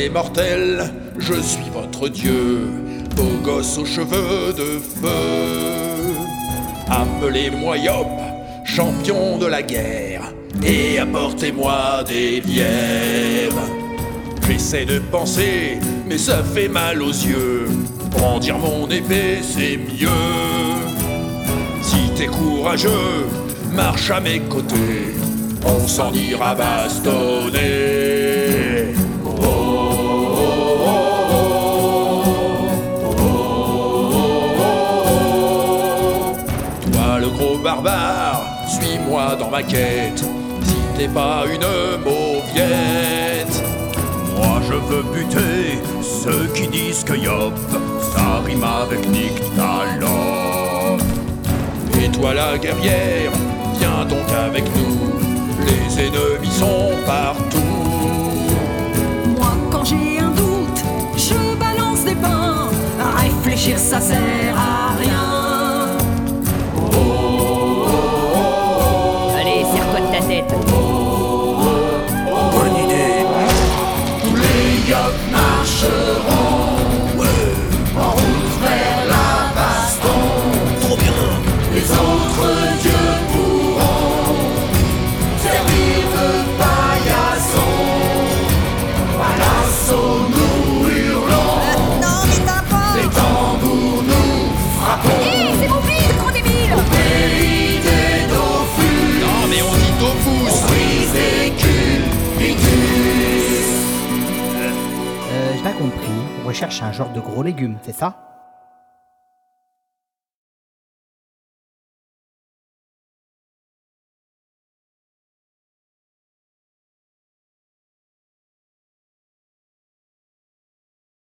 les mortels, je suis votre dieu, beau gosse aux cheveux de feu. Appelez-moi Yop, champion de la guerre, et apportez-moi des bières. J'essaie de penser, mais ça fait mal aux yeux. Brandir mon épée, c'est mieux. Si t'es courageux, marche à mes côtés, on s'en ira bastonner. Toi le gros barbare, suis-moi dans ma quête. Si t'es pas une mauviette, Moi je veux buter ceux qui disent que Yop, ça rime avec Nyctalope. et toi la guerrière, viens donc avec nous. Les ennemis sont partout. Moi quand j'ai un doute, je balance des pains. À réfléchir ça sert à rien. Allez, serre-toi de ta tête. Bonne idée. Tous les Yop marcheront en route vers la baston. Trop bien. Les autres dieux pourront servir de paillasson. À l'assaut nous hurlons, Non, n'éteins pas. les tambours nous frappons. Hé, c'est mon bide, gros débile. Pays des Dofus. Non mais on dit Dofus. Brise et Cubitus. J'ai pas compris. On recherche un genre de gros légumes, c'est ça?